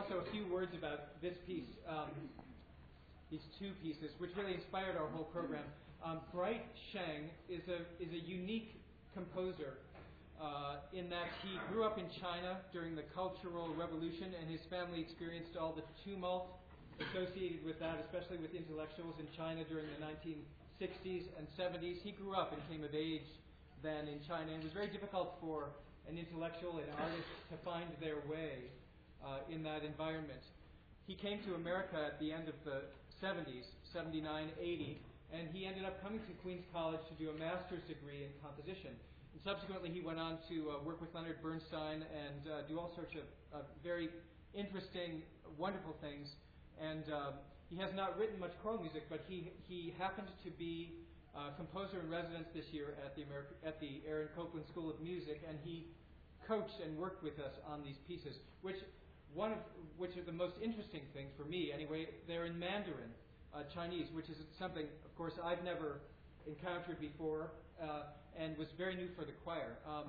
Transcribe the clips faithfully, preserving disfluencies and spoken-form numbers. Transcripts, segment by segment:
also a few words about this piece, um, these two pieces, which really inspired our whole program. Um, Bright Sheng is a is a unique composer uh, in that he grew up in China during the Cultural Revolution, and his family experienced all the tumult associated with that, especially with intellectuals in China during the nineteen sixties and seventies. He grew up and came of age then in China, and it was very difficult for an intellectual and artist to find their way uh, in that environment. He came to America at the end of the seventies, seventy-nine, eighty, and he ended up coming to Queens College to do a master's degree in composition. And subsequently, he went on to uh, work with Leonard Bernstein and uh, do all sorts of uh, very interesting, wonderful things. And uh, he has not written much choral music, but he he happened to be uh, composer in residence this year at the America, at the Aaron Copland School of Music, and he coached and worked with us on these pieces, which one of which are the most interesting things for me, anyway. They're in Mandarin, uh, Chinese, which is something, of course, I've never encountered before, uh, and was very new for the choir. Um,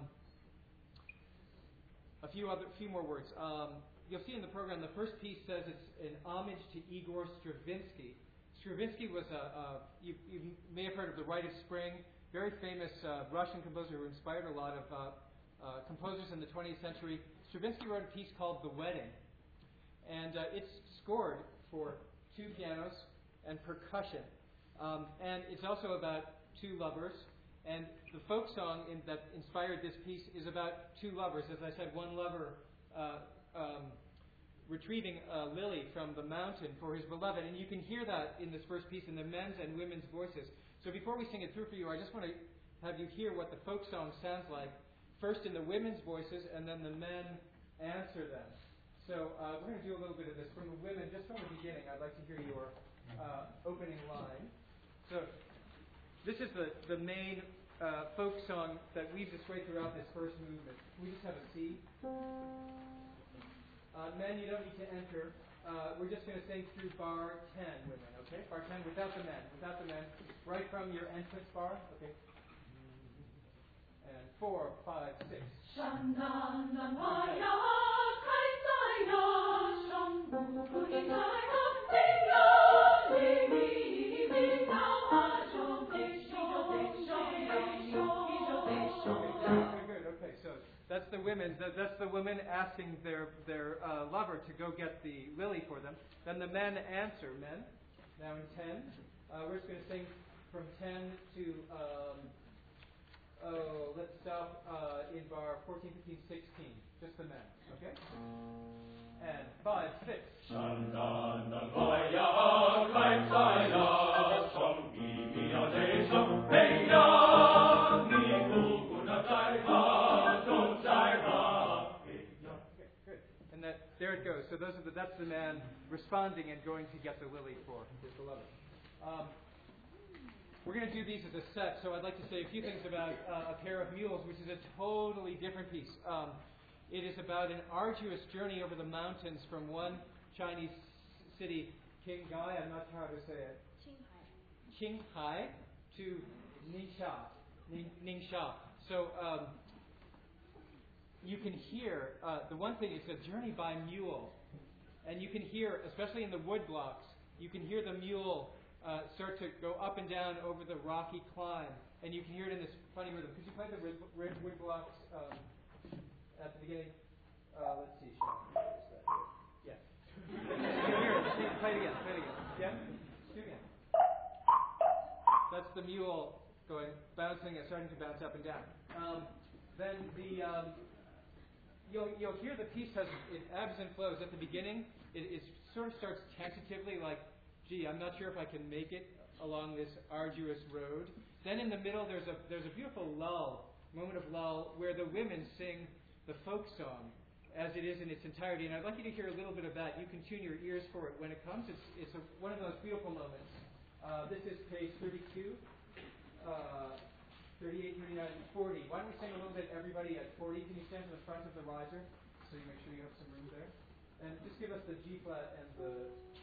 a few other, few more words. Um, You'll see in the program, the first piece says it's an homage to Igor Stravinsky. Stravinsky was a, a you, you may have heard of the Rite of Spring, very famous uh, Russian composer who inspired a lot of uh, uh, composers in the twentieth century. Stravinsky wrote a piece called The Wedding, and uh, it's scored for two pianos and percussion. Um, and it's also about two lovers. And the folk song in, that inspired this piece is about two lovers. As I said, one lover Uh, Um, retrieving a lily from the mountain for his beloved. And you can hear that in this first piece in the men's and women's voices. So before we sing it through for you, I just want to have you hear what the folk song sounds like. First in the women's voices, and then the men answer them. So uh, we're going to do a little bit of this from the women. Just from the beginning, I'd like to hear your uh, opening line. So this is the, the main uh, folk song that weaves its way throughout this first movement. Can we just have a C? Uh, men, you don't need to enter. Uh, we're just going to sing through bar ten, women, okay? Bar ten without the men, without the men. Right from your entrance bar, okay? And four, five, six. That's the women. That's the women asking their their uh, lover to go get the lily for them. Then the men answer. Men. Now in ten, uh, we're just going to sing from ten to um, oh, let's stop uh, in bar fourteen, fifteen, sixteen. Just the men. Okay. And five, six. There it goes. So those are the, that's the man responding and going to get the lily for his beloved. Um, we're going to do these as a set, so I'd like to say a few things about uh, A Pair of Mules, which is a totally different piece. Um, it is about an arduous journey over the mountains from one Chinese city, Qinghai, I'm not sure how to say it. Qinghai. Qinghai to Ningxia. Ningxia. So um, you can hear, uh, the one thing is a journey by mule. And you can hear, especially in the wood blocks, you can hear the mule uh, start to go up and down over the rocky climb. And you can hear it in this funny rhythm. Could you play the red, red wood blocks um, at the beginning? Uh, let's see, Sean. Yeah. You can hear it. Play it again. Play it again. Yeah? Do it again. That's the mule going, bouncing and starting to bounce up and down. Um, then the... Um, You'll, you'll hear the piece has it ebbs and flows. At the beginning, it, it sort of starts tentatively, like, gee, I'm not sure if I can make it along this arduous road. Then in the middle, there's a there's a beautiful lull, moment of lull, where the women sing the folk song as it is in its entirety. And I'd like you to hear a little bit of that. You can tune your ears for it when it comes. It's it's a, one of those beautiful moments. Uh, this is page thirty-two. Uh, thirty-eight, thirty-nine, forty. Why don't we sing a little bit, everybody, at forty? Can you stand to the front of the riser so you make sure you have some room there? And just give us the G flat and the...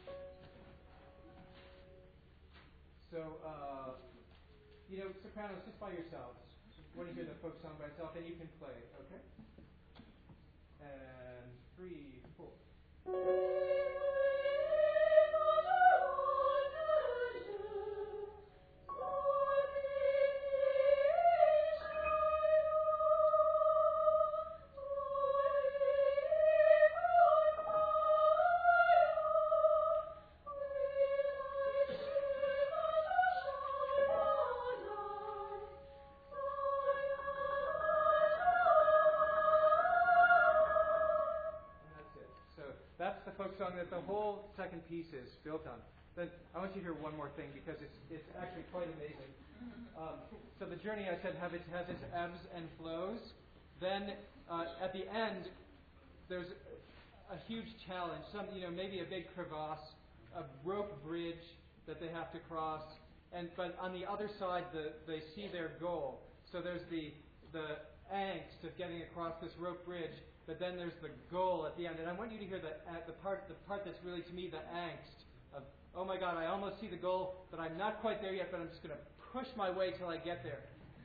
So, uh, you know, sopranos, just by yourselves. I want to hear the folk song by itself, and you can play, okay? And three, four. That's the folk song that the whole second piece is built on. But I want you to hear one more thing because it's it's actually quite amazing. Um, so the journey, I said, have it, has its ebbs and flows. Then uh, at the end, there's a huge challenge. Some, you know, maybe a big crevasse, a rope bridge that they have to cross. And but on the other side, the, they see their goal. So there's the the angst of getting across this rope bridge. But then there's the goal at the end, and I want you to hear the uh, the part the part that's really to me the angst of, oh my God, I almost see the goal, but I'm not quite there yet. But I'm just going to push my way till I get there.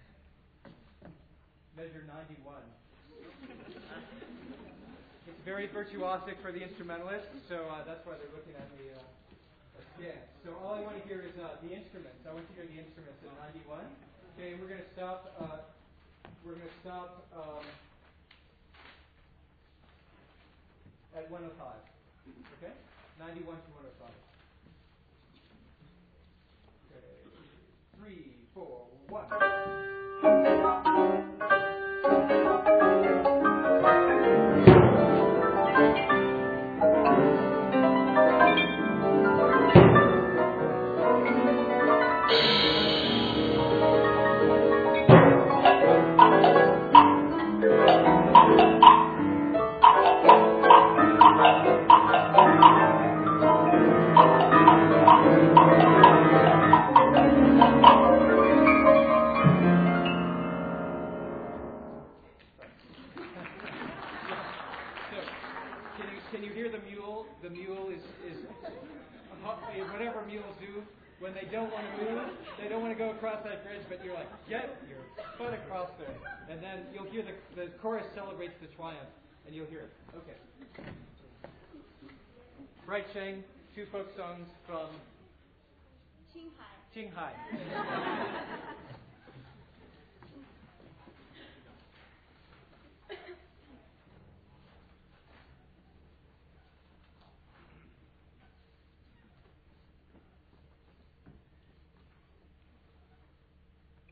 Measure ninety-one. It's very virtuosic for the instrumentalist, so uh, that's why they're looking at me. Uh, yeah. So all I want to hear is uh, the instruments. I want you to hear the instruments at ninety-one. Okay, we're going to stop. Uh, we're going to stop. Um, At one oh five. Okay? ninety-one to one oh five. Okay. Three, four, one. The mule is, is whatever mules do when they don't want to move, they don't want to go across that bridge, but you're like, get your foot across there. And then you'll hear the, the chorus celebrates the triumph, and you'll hear it. Okay. Bright Sheng, two folk songs from Qinghai. Qinghai.